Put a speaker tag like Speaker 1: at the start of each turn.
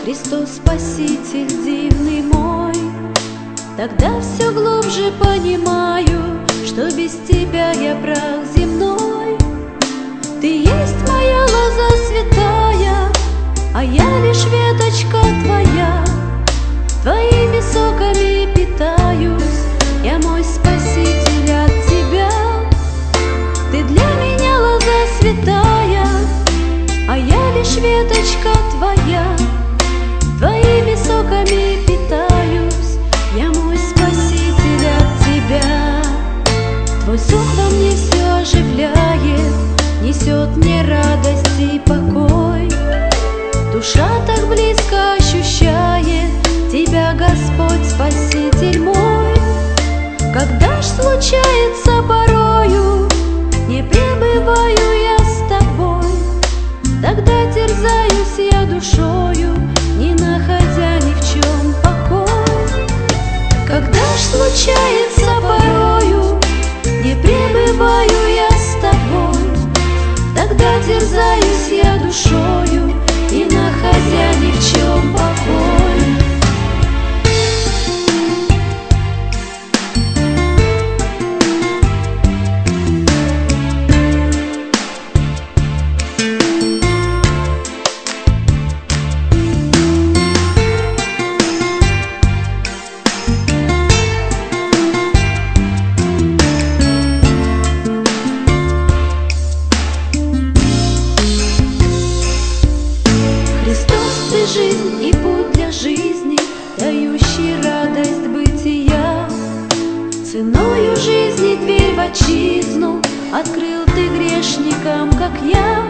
Speaker 1: Христос Спаситель дивный мой. Тогда все глубже понимаю, что без тебя я прах земной. Ты есть моя лоза святая, а я лишь веточка твоя. Твоими соками питаюсь, я мой Спаситель от тебя. Ты для меня лоза святая, а я лишь веточка твоя. Твоими соками питаюсь, я мой Спаситель от тебя. Твой сок во мне все оживляет, несет мне радость и покой. Душа так близко ощущает тебя, Господь, Спаситель мой. Когда ж случается порою, не пребываю я с тобой, тогда терзаюсь я душою, не находя ни в чем покой. Когда ж случается порою, не пребываю я с тобой, тогда терзаюсь я душою, не находя ни в чем покой. Ты жизнь и путь для жизни, дающий радость бытия. Ценою жизни дверь в отчизну открыл ты грешникам, как я.